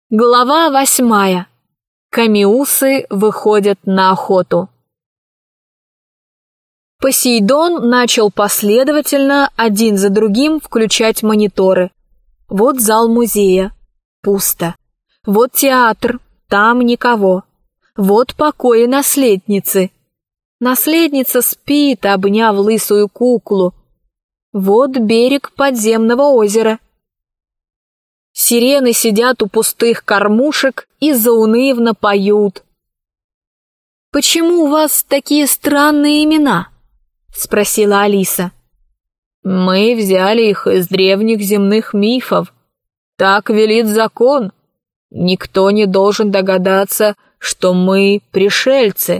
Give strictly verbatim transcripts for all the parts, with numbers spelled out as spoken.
Глава восьмая. Камиусы выходят на охоту. Посейдон начал последовательно, один за другим, включать мониторы. Вот зал музея. Пусто. Вот театр. Там никого. Вот покои наследницы. Наследница спит, обняв лысую куклу. Вот берег подземного озера. Сирены сидят у пустых кормушек и заунывно поют. «Почему у вас такие странные имена?» — спросила Алиса. «Мы взяли их из древних земных мифов. Так велит закон. Никто не должен догадаться, что мы пришельцы».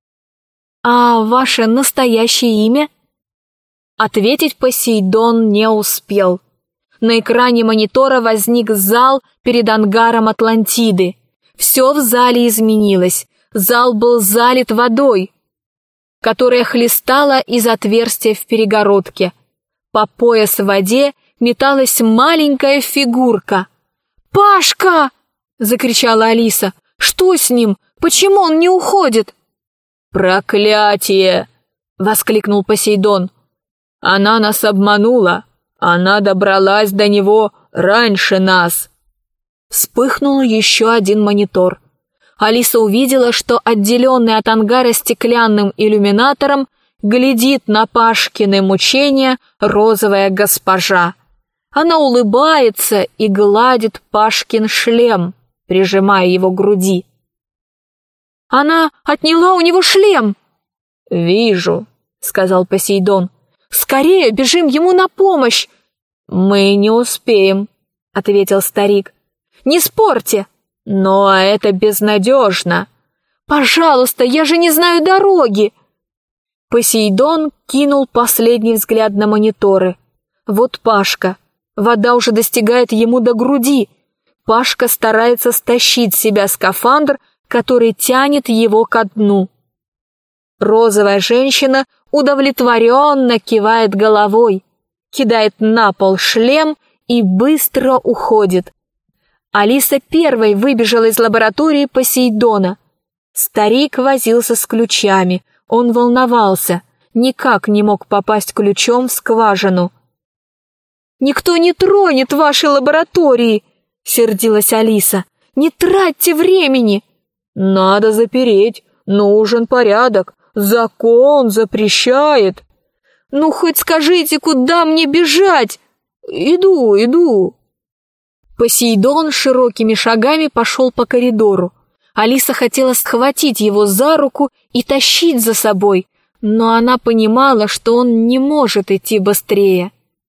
«А ваше настоящее имя?» Ответить Посейдон не успел. На экране монитора возник зал перед ангаром Атлантиды. Все в зале изменилось. Зал был залит водой, которая хлестала из отверстия в перегородке. По пояс в воде металась маленькая фигурка. «Пашка!» — закричала Алиса. «Что с ним? Почему он не уходит?» «Проклятие!» — воскликнул Посейдон. «Она нас обманула. Она добралась до него раньше нас». Вспыхнул еще один монитор. Алиса увидела, что отделенный от ангара стеклянным иллюминатором глядит на Пашкины мучения розовая госпожа. Она улыбается и гладит Пашкин шлем, прижимая его к груди. «Она отняла у него шлем!» «Вижу», — сказал Посейдон. «Скорее бежим ему на помощь!» «Мы не успеем», — ответил старик. «Не спорьте!» «Но это безнадежно!» «Пожалуйста, я же не знаю дороги!» Посейдон кинул последний взгляд на мониторы. Вот Пашка. Вода уже достигает ему до груди. Пашка старается стащить с себя скафандр, который тянет его ко дну. Розовая женщина удовлетворенно кивает головой, кидает на пол шлем и быстро уходит. Алиса первой выбежала из лаборатории Посейдона. Старик возился с ключами, он волновался, никак не мог попасть ключом в скважину. «Никто не тронет вашей лаборатории!» — сердилась Алиса. «Не тратьте времени!» «Надо запереть, нужен порядок. Закон запрещает». «Ну, хоть скажите, куда мне бежать?» «Иду, иду». Посейдон широкими шагами пошел по коридору. Алиса хотела схватить его за руку и тащить за собой, но она понимала, что он не может идти быстрее.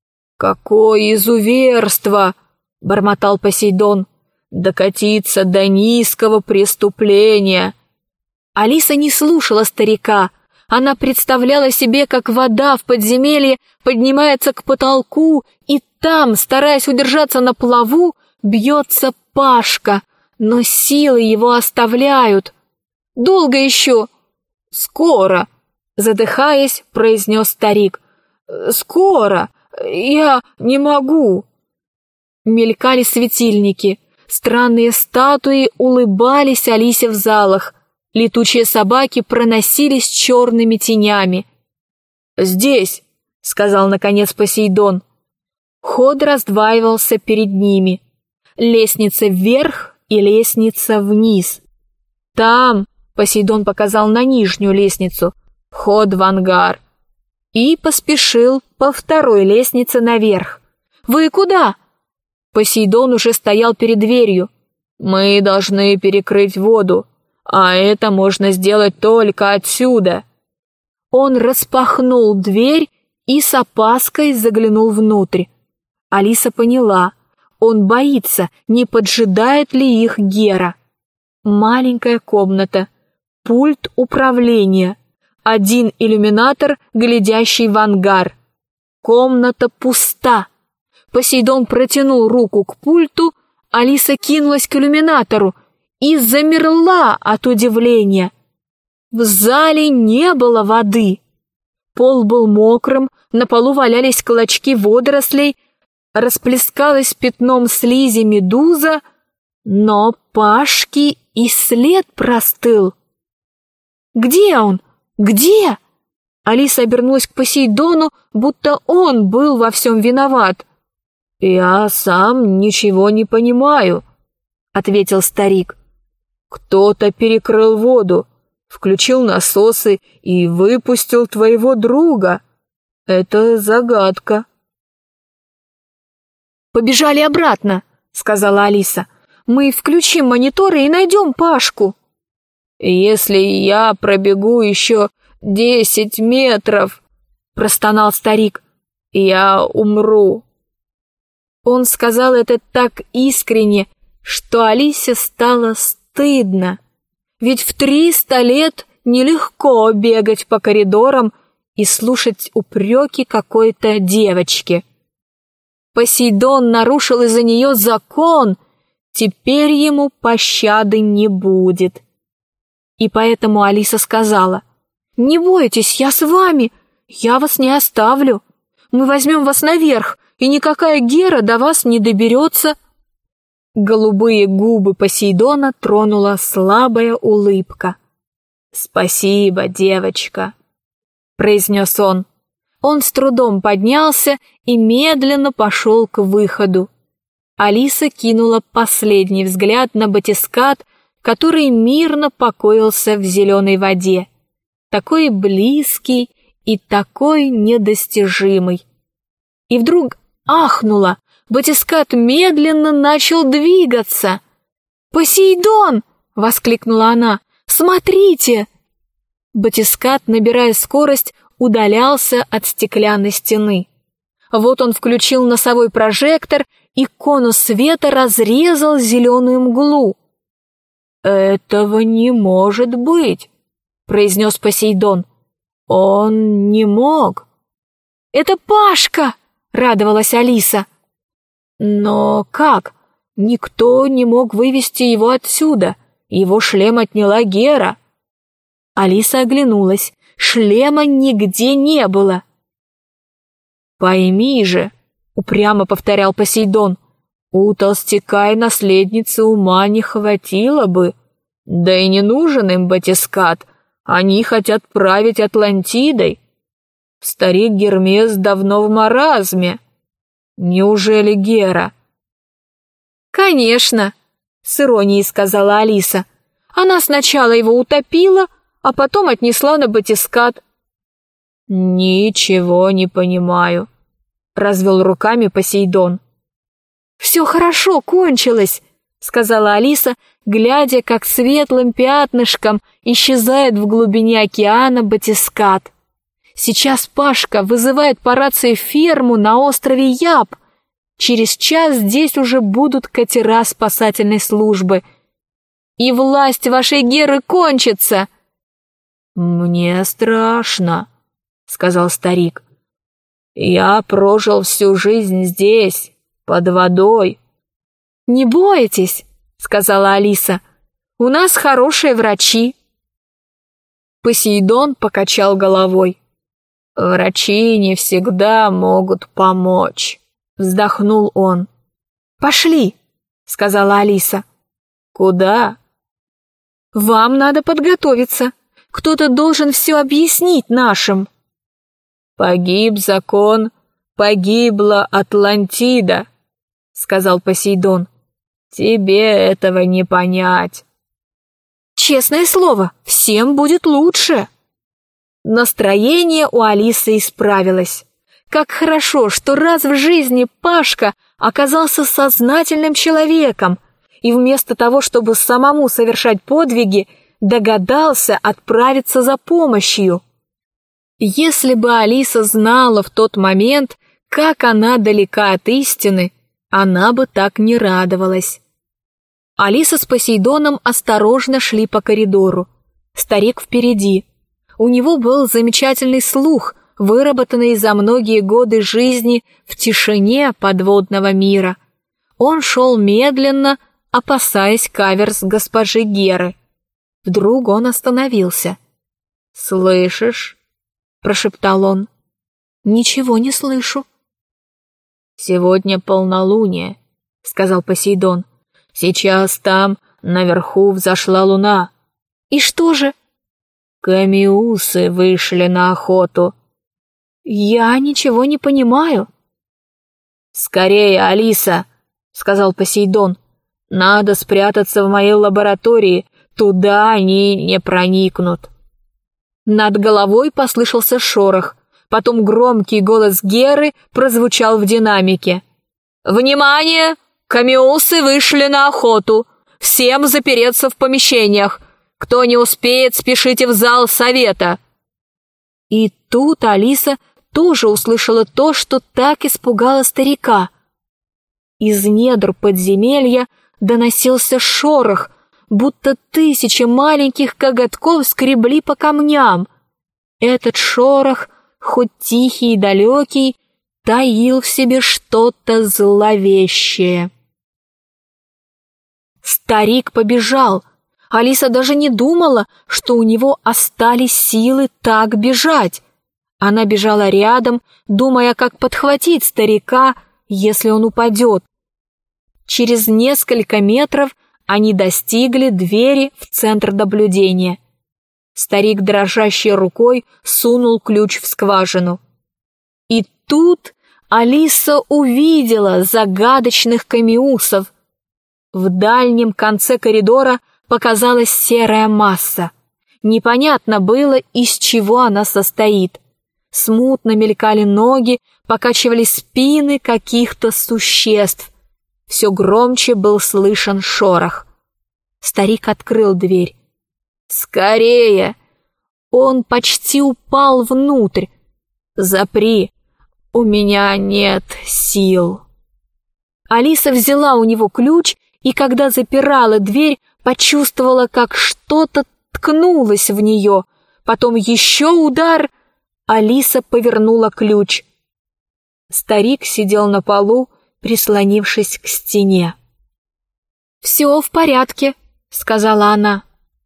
«Какое изуверство!» — бормотал Посейдон. «Докатиться до низкого преступления!» Алиса не слушала старика. Она представляла себе, как вода в подземелье поднимается к потолку, и там, стараясь удержаться на плаву, бьется Пашка, но силы его оставляют. «Долго еще?» «Скоро», — задыхаясь, произнес старик. «Скоро, я не могу». Мелькали светильники, странные статуи улыбались Алисе в залах. Летучие собаки проносились черными тенями. «Здесь», — сказал наконец Посейдон. Ход раздваивался перед ними. Лестница вверх и лестница вниз. «Там», — Посейдон показал на нижнюю лестницу, — «ход в ангар». И поспешил по второй лестнице наверх. «Вы куда?» Посейдон уже стоял перед дверью. «Мы должны перекрыть воду. А это можно сделать только отсюда». Он распахнул дверь и с опаской заглянул внутрь. Алиса поняла, он боится, не поджидает ли их Гера. Маленькая комната, пульт управления, один иллюминатор, глядящий в ангар. Комната пуста. Посейдон протянул руку к пульту, Алиса кинулась к иллюминатору и замерла от удивления. В зале не было воды. Пол был мокрым, на полу валялись клочки водорослей, расплескалась пятном слизи медуза, Но Пашки и след простыл. «Где он? Где?» Алиса обернулась к Посейдону, будто он был во всем виноват. «Я сам ничего не понимаю», — ответил старик. «Кто-то перекрыл воду, включил насосы и выпустил твоего друга. Это загадка». «Побежали обратно», — сказала Алиса. «Мы включим мониторы и найдем Пашку». «Если я пробегу еще десять метров», — простонал старик, — «я умру». Он сказал это так искренне, что Алисе стало стыдно. Ведь в триста лет нелегко бегать по коридорам и слушать упреки какой-то девочки. Посейдон нарушил из-за нее закон, теперь ему пощады не будет. И поэтому Алиса сказала: «Не бойтесь, я с вами, я вас не оставлю. Мы возьмем вас наверх, и никакая Гера до вас не доберется». Голубые губы Посейдона тронула слабая улыбка. «Спасибо, девочка», — произнес он. Он с трудом поднялся и медленно пошел к выходу. Алиса кинула последний взгляд на батискаф, который мирно покоился в зеленой воде. Такой близкий и такой недостижимый. И вдруг ахнула. Батискаф медленно начал двигаться. «Посейдон!» — воскликнула она. «Смотрите!» Батискаф, набирая скорость, удалялся от стеклянной стены. Вот он включил носовой прожектор, и конус света разрезал зеленую мглу. «Этого не может быть», — произнес Посейдон. «Он не мог». «Это Пашка!» — радовалась Алиса. «Но как? Никто не мог вывести его отсюда. Его шлем отняла Гера». Алиса оглянулась. Шлема нигде не было. «Пойми же», — упрямо повторял Посейдон, — «у толстяка и наследницы ума не хватило бы. Да и не нужен им батискаф, они хотят править Атлантидой. Старик Гермес давно в маразме. Неужели Гера?» «Конечно», — с иронией сказала Алиса. «Она сначала его утопила, а потом отнесла на батискаф». «Ничего не понимаю», — развел руками Посейдон. «Все хорошо кончилось», — сказала Алиса, глядя, как светлым пятнышком исчезает в глубине океана батискаф. «Сейчас Пашка вызывает по рации ферму на острове Яб. Через час здесь уже будут катера спасательной службы. И власть вашей Геры кончится». «Мне страшно», — сказал старик. «Я прожил всю жизнь здесь, под водой». «Не бойтесь», — сказала Алиса, — «у нас хорошие врачи». Посейдон покачал головой. «Врачи не всегда могут помочь», — вздохнул он. «Пошли», — сказала Алиса. «Куда?» «Вам надо подготовиться. Кто-то должен все объяснить нашим». «Погиб закон, погибла Атлантида», — сказал Посейдон. «Тебе этого не понять». «Честное слово, всем будет лучше». Настроение у Алисы исправилось. Как хорошо, что раз в жизни Пашка оказался сознательным человеком и вместо того, чтобы самому совершать подвиги, догадался отправиться за помощью. Если бы Алиса знала в тот момент, как она далека от истины, она бы так не радовалась. Алиса с Посейдоном осторожно шли по коридору. Старик впереди. У него был замечательный слух, выработанный за многие годы жизни в тишине подводного мира. Он шел медленно, опасаясь каверз госпожи Геры. Вдруг он остановился. «Слышишь?» — прошептал он. «Ничего не слышу». «Сегодня полнолуние», — сказал Посейдон. Сейчас там, наверху, взошла луна». «И что же?» «Камиусы вышли на охоту». «Я ничего не понимаю». «Скорее, Алиса», — сказал Посейдон. «Надо спрятаться в моей лаборатории, туда они не проникнут». Над головой послышался шорох, потом громкий голос Геры прозвучал в динамике. «Внимание! Камиусы вышли на охоту! Всем запереться в помещениях! Кто не успеет, спешите в зал совета!» И тут Алиса тоже услышала то, что так испугало старика. Из недр подземелья доносился шорох, будто тысячи маленьких коготков скребли по камням. Этот шорох, хоть тихий и далекий, таил в себе что-то зловещее. Старик побежал. Алиса даже не думала, что у него остались силы так бежать. Она бежала рядом, думая, как подхватить старика, если он упадет. Через несколько метров они достигли двери в центр наблюдения. Старик дрожащей рукой сунул ключ в скважину. И тут Алиса увидела загадочных камиусов. В дальнем конце коридора показалась серая масса. Непонятно было, из чего она состоит. Смутно мелькали ноги, покачивались спины каких-то существ. Все громче был слышен шорох. Старик открыл дверь. «Скорее!» Он почти упал внутрь. «Запри! У меня нет сил!» Алиса взяла у него ключ, и когда запирала дверь, почувствовала, как что-то ткнулось в нее. Потом еще удар. Алиса повернула ключ. Старик сидел на полу, прислонившись к стене. «Все в порядке», — сказала она.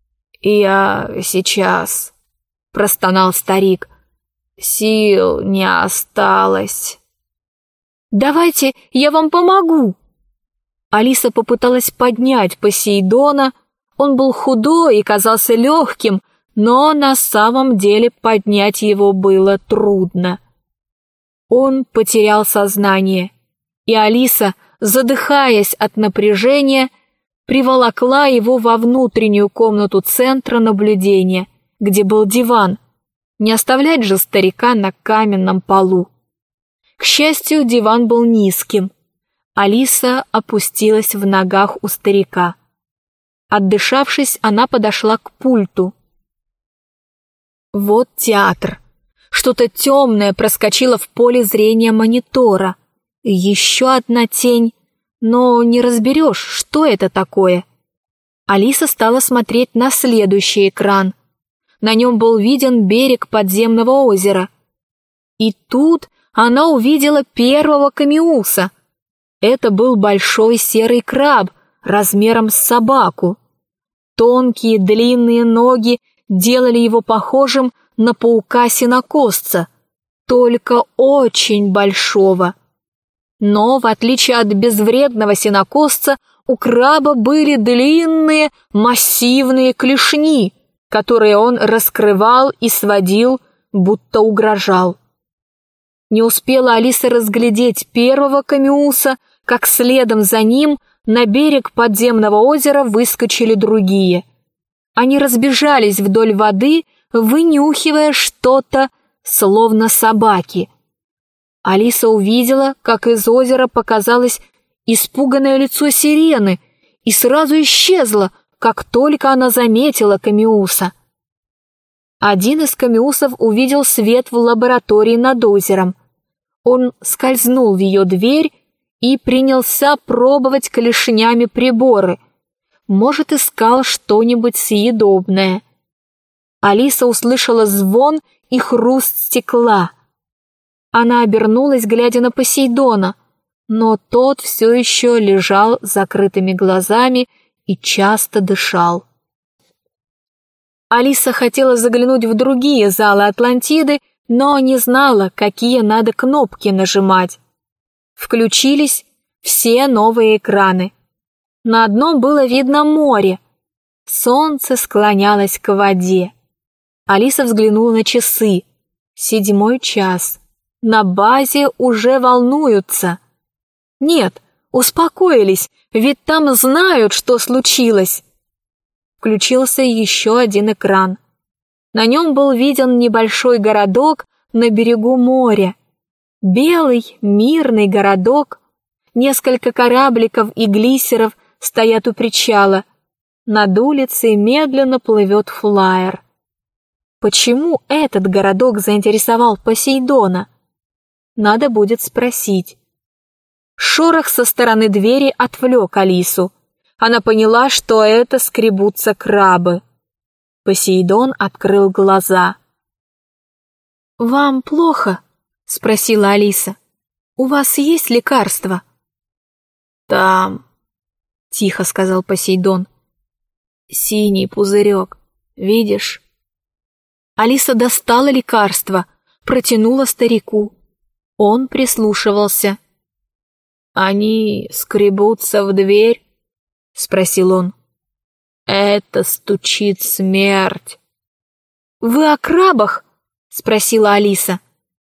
«Я сейчас», — простонал старик. «Сил не осталось». «Давайте я вам помогу». Алиса попыталась поднять Посейдона. Он был худой и казался легким, но на самом деле поднять его было трудно. Он потерял сознание, и Алиса, задыхаясь от напряжения, приволокла его во внутреннюю комнату центра наблюдения, где был диван. Не оставлять же старика на каменном полу. К счастью, диван был низким. Алиса опустилась в ногах у старика. Отдышавшись, она подошла к пульту. Вот театр. Что-то темное проскочило в поле зрения монитора. Еще одна тень, но не разберешь, что это такое. Алиса стала смотреть на следующий экран. На нем был виден берег подземного озера. И тут она увидела первого камиуса. Это был большой серый краб размером с собаку. Тонкие длинные ноги делали его похожим на паука-сенокосца, только очень большого. Но, в отличие от безвредного сенокосца, у краба были длинные массивные клешни, которые он раскрывал и сводил, будто угрожал. Не успела Алиса разглядеть первого камиуса, как следом за ним на берег подземного озера выскочили другие. Они разбежались вдоль воды, вынюхивая что-то, словно собаки. Алиса увидела, как из озера показалось испуганное лицо сирены и сразу исчезла, как только она заметила камиуса. Один из камиусов увидел свет в лаборатории над озером. Он скользнул в ее дверь и принялся пробовать клешнями приборы. Может, искал что-нибудь съедобное. Алиса услышала звон и хруст стекла. Она обернулась, глядя на Посейдона, но тот все еще лежал с закрытыми глазами и часто дышал. Алиса хотела заглянуть в другие залы Атлантиды, но не знала, какие надо кнопки нажимать. Включились все новые экраны. На одном было видно море. Солнце склонялось к воде. Алиса взглянула на часы. Седьмой час. На базе уже волнуются. Нет, успокоились, ведь там знают, что случилось. Включился еще один экран. На нем был виден небольшой городок на берегу моря. Белый, мирный городок. Несколько корабликов и глиссеров стоят у причала. Над улицей медленно плывет флаер. Почему этот городок заинтересовал Посейдона? Надо будет спросить. Шорох со стороны двери отвлек Алису. Она поняла, что это скребутся крабы. Посейдон открыл глаза. «Вам плохо?» — спросила Алиса. «У вас есть лекарство?» «Там», — тихо сказал Посейдон. «Синий пузырек, видишь?» Алиса достала лекарство, протянула старику. Он прислушивался. «Они скребутся в дверь?» — спросил он. «Это стучит смерть». «Вы о крабах?» — спросила Алиса.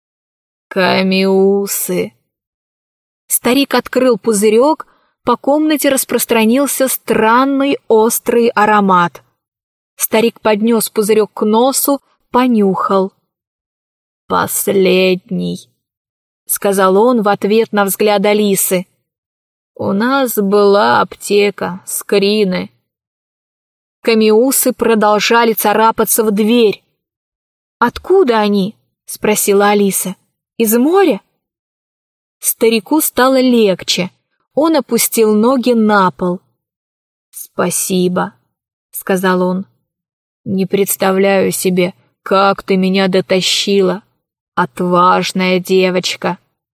«Камиусы». Старик открыл пузырек, по комнате распространился странный острый аромат. Старик поднес пузырек к носу, понюхал. «Последний», — сказал он в ответ на взгляд Алисы. «У нас была аптека, скрины». Камиусы продолжали царапаться в дверь. «Откуда они?» — спросила Алиса. «Из моря?» Старику стало легче. Он опустил ноги на пол. «Спасибо», — сказал он. «Не представляю себе, как ты меня дотащила, отважная девочка».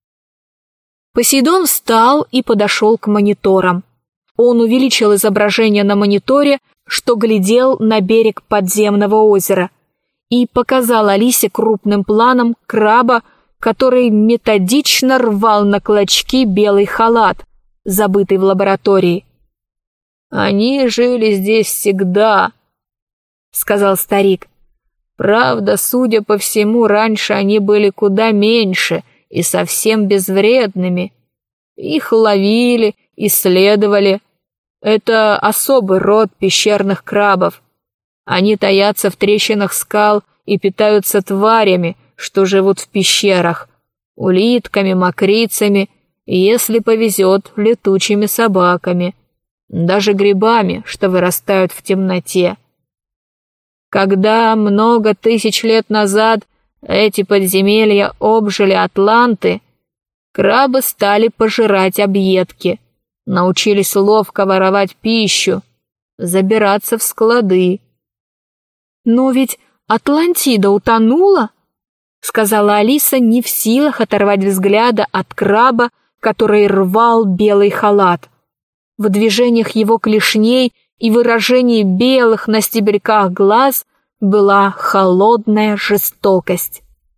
Посейдон встал и подошел к мониторам. Он увеличил изображение на мониторе, что глядел на берег подземного озера, и показал Алисе крупным планом краба, который методично рвал на клочки белый халат, забытый в лаборатории. «Они жили здесь всегда», — сказал старик. «Правда, судя по всему, раньше они были куда меньше и совсем безвредными. Их ловили, исследовали. Это особый род пещерных крабов. Они таятся в трещинах скал и питаются тварями, что живут в пещерах, улитками, мокрицами и, если повезет, летучими собаками, даже грибами, что вырастают в темноте. Когда много тысяч лет назад эти подземелья обжили атланты, крабы стали пожирать объедки, научились ловко воровать пищу, забираться в склады. «Но ведь Атлантида утонула?» — сказала Алиса, не в силах оторвать взгляда от краба, который рвал белый халат. В движениях его клешней и выражении белых на стебельках глаз была холодная жестокость.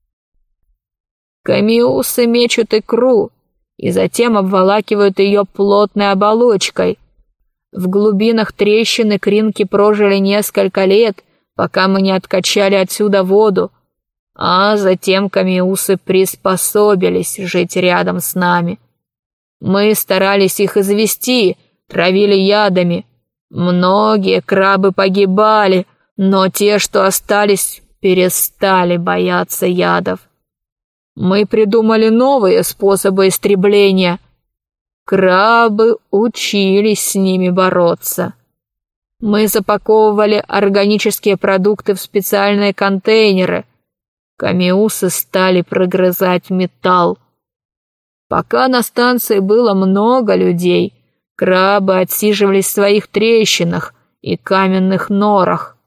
Камиусы мечут икру и затем обволакивают ее плотной оболочкой. В глубинах трещины икринки прожили несколько лет, пока мы не откачали отсюда воду, а затем камиусы приспособились жить рядом с нами. Мы старались их извести, травили ядами. Многие крабы погибали, но те, что остались, перестали бояться ядов. Мы придумали новые способы истребления. Крабы учились с ними бороться. Мы запаковывали органические продукты в специальные контейнеры. Камиусы стали прогрызать металл. Пока на станции было много людей, крабы отсиживались в своих трещинах и каменных норах.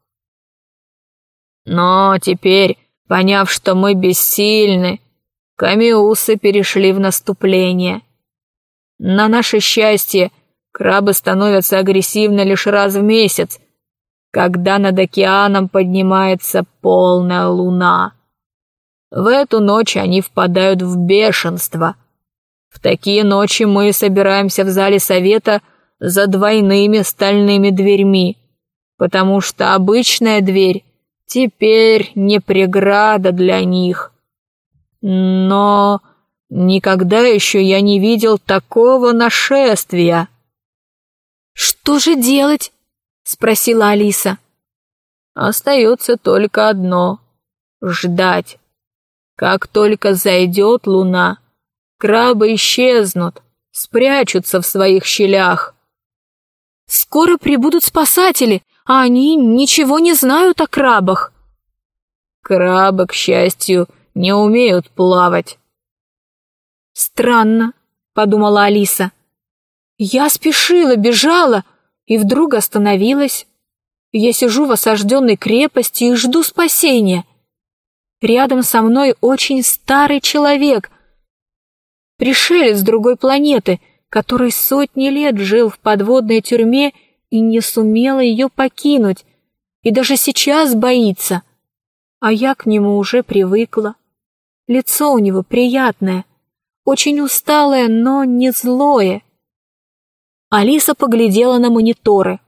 Но теперь, поняв, что мы бессильны, камиусы перешли в наступление. На наше счастье, крабы становятся агрессивны лишь раз в месяц, когда над океаном поднимается полная луна. В эту ночь они впадают в бешенство. В такие ночи мы собираемся в зале совета за двойными стальными дверьми, потому что обычная дверь теперь не преграда для них. Но никогда еще я не видел такого нашествия». «Что же делать?» — спросила Алиса. «Остается только одно — ждать. Как только зайдет луна, крабы исчезнут, спрячутся в своих щелях». «Скоро прибудут спасатели, а они ничего не знают о крабах». «Крабы, к счастью, не умеют плавать». «Странно», — подумала Алиса. «Я спешила, бежала, и вдруг остановилась. Я сижу в осажденной крепости и жду спасения. Рядом со мной очень старый человек, пришелец с другой планеты, который сотни лет жил в подводной тюрьме и не сумел ее покинуть, и даже сейчас боится. А я к нему уже привыкла. Лицо у него приятное, очень усталое, но не злое». Алиса поглядела на мониторы.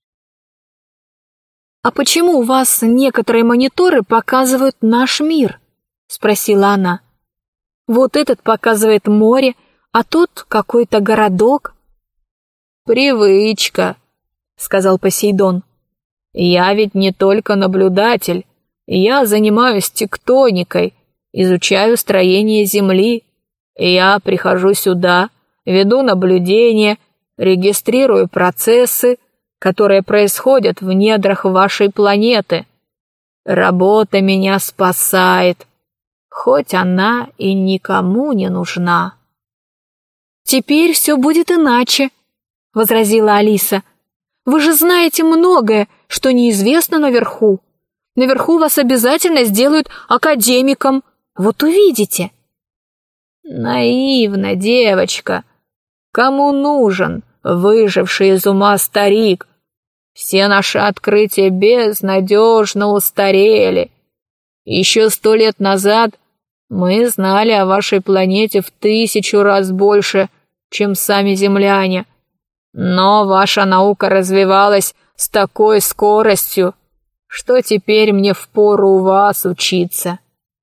«А почему у вас некоторые мониторы показывают наш мир?» — спросила она. «Вот этот показывает море, а тот какой-то городок». «Привычка», — сказал Посейдон. «Я ведь не только наблюдатель, я занимаюсь тектоникой, изучаю строение Земли. Я прихожу сюда, веду наблюдения, регистрирую процессы, которые происходят в недрах вашей планеты. Работа меня спасает, хоть она и никому не нужна». «Теперь все будет иначе», — возразила Алиса. «Вы же знаете многое, что неизвестно наверху. Наверху вас обязательно сделают академиком, вот увидите». «Наивна девочка. Кому нужен выживший из ума старик? Все наши открытия безнадежно устарели. Еще сто лет назад мы знали о вашей планете в тысячу раз больше, чем сами земляне. Но ваша наука развивалась с такой скоростью, что теперь мне впору у вас учиться».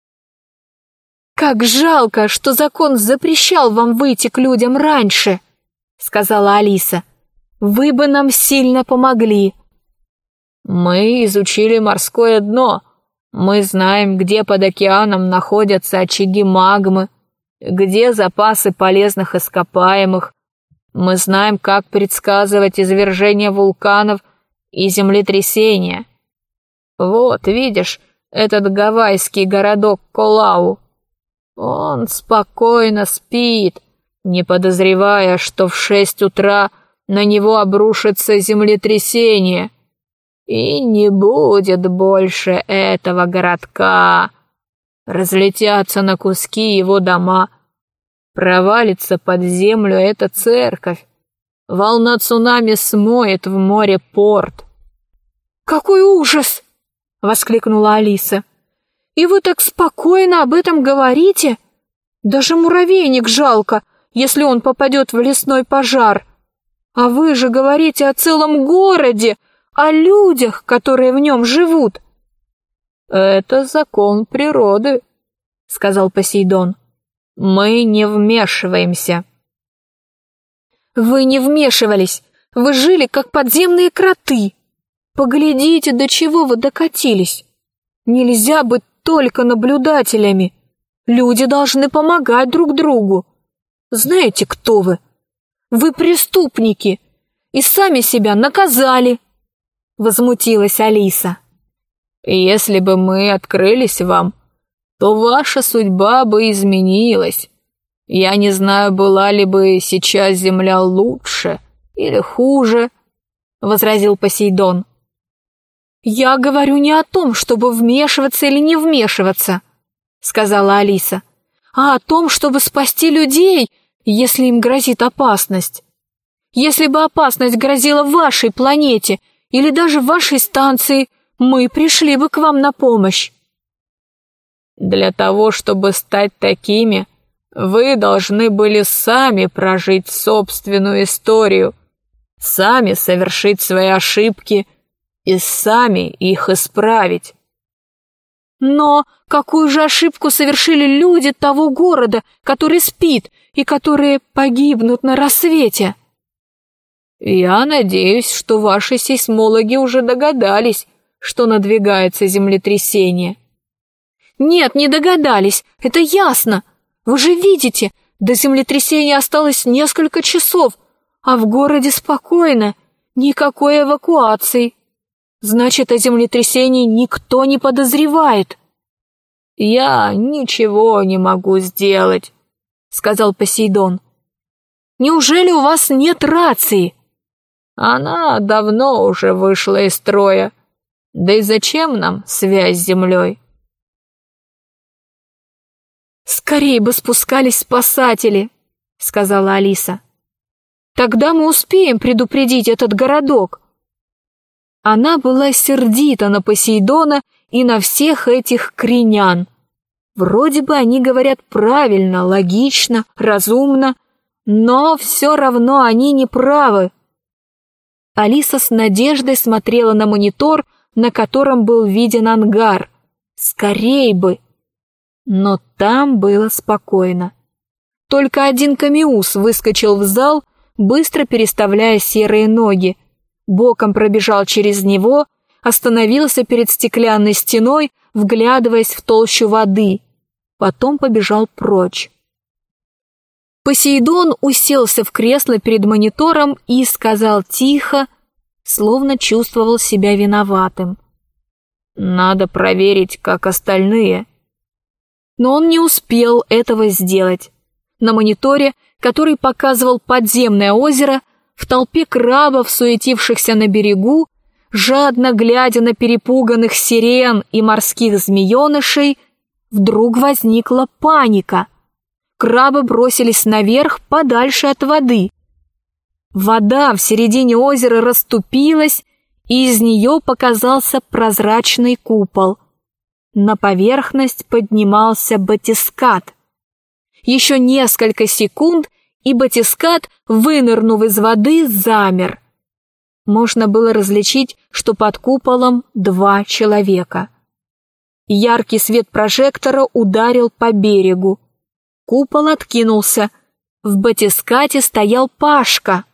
«Как жалко, что закон запрещал вам выйти к людям раньше», — сказала Алиса. «Вы бы нам сильно помогли». «Мы изучили морское дно. Мы знаем, где под океаном находятся очаги магмы, где запасы полезных ископаемых. Мы знаем, как предсказывать извержение вулканов и землетрясения. Вот, видишь, этот гавайский городок Колау. Он спокойно спит, не подозревая, что в шесть утра на него обрушится землетрясение. И не будет больше этого городка. Разлетятся на куски его дома. Провалится под землю эта церковь. Волна цунами смоет в море порт». «Какой ужас!» — воскликнула Алиса. «И вы так спокойно об этом говорите? Даже муравейник жалко, если он попадет в лесной пожар. А вы же говорите о целом городе, о людях, которые в нем живут». «Это закон природы», — сказал Посейдон. «Мы не вмешиваемся». «Вы не вмешивались, вы жили как подземные кроты. Поглядите, до чего вы докатились. Нельзя быть только наблюдателями. Люди должны помогать друг другу. Знаете, кто вы? Вы преступники и сами себя наказали», — возмутилась Алиса. «Если бы мы открылись вам, то ваша судьба бы изменилась. Я не знаю, была ли бы сейчас Земля лучше или хуже», — возразил Посейдон. «Я говорю не о том, чтобы вмешиваться или не вмешиваться», — сказала Алиса, «а о том, чтобы спасти людей, если им грозит опасность. Если бы опасность грозила вашей планете или даже вашей станции, мы пришли бы к вам на помощь». «Для того, чтобы стать такими, вы должны были сами прожить собственную историю», — сами совершить свои ошибки и сами их исправить. Но какую же ошибку совершили люди того города, который спит и которые погибнут на рассвете? Я надеюсь, что ваши сейсмологи уже догадались, что надвигается землетрясение. Нет, не догадались, это ясно. Вы же видите, до землетрясения осталось несколько часов, а в городе спокойно, никакой эвакуации. Значит, о землетрясении никто не подозревает. Я ничего не могу сделать, сказал Посейдон. Неужели у вас нет рации? Она давно уже вышла из строя. Да и зачем нам связь с землей? «Скорей бы спускались спасатели», — сказала Алиса. «Тогда мы успеем предупредить этот городок». Она была сердита на Посейдона и на всех этих кренян. Вроде бы они говорят правильно, логично, разумно, но все равно они не правы. Алиса с надеждой смотрела на монитор, на котором был виден ангар. Скорей бы! Но там было спокойно. Только один Камиус выскочил в зал, быстро переставляя серые ноги. Боком пробежал через него, остановился перед стеклянной стеной, вглядываясь в толщу воды. Потом побежал прочь. Посейдон уселся в кресло перед монитором и сказал тихо, словно чувствовал себя виноватым: «Надо проверить, как остальные». Но он не успел этого сделать. На мониторе, который показывал подземное озеро, в толпе крабов, суетившихся на берегу, жадно глядя на перепуганных сирен и морских змеенышей, вдруг возникла паника. Крабы бросились наверх, подальше от воды. Вода в середине озера расступилась, и из нее показался прозрачный купол. На поверхность поднимался батискат. Еще несколько секунд, и батискат, вынырнув из воды, замер. Можно было различить, что под куполом два человека. Яркий свет прожектора ударил по берегу. Купол откинулся. В батискате стоял Пашка.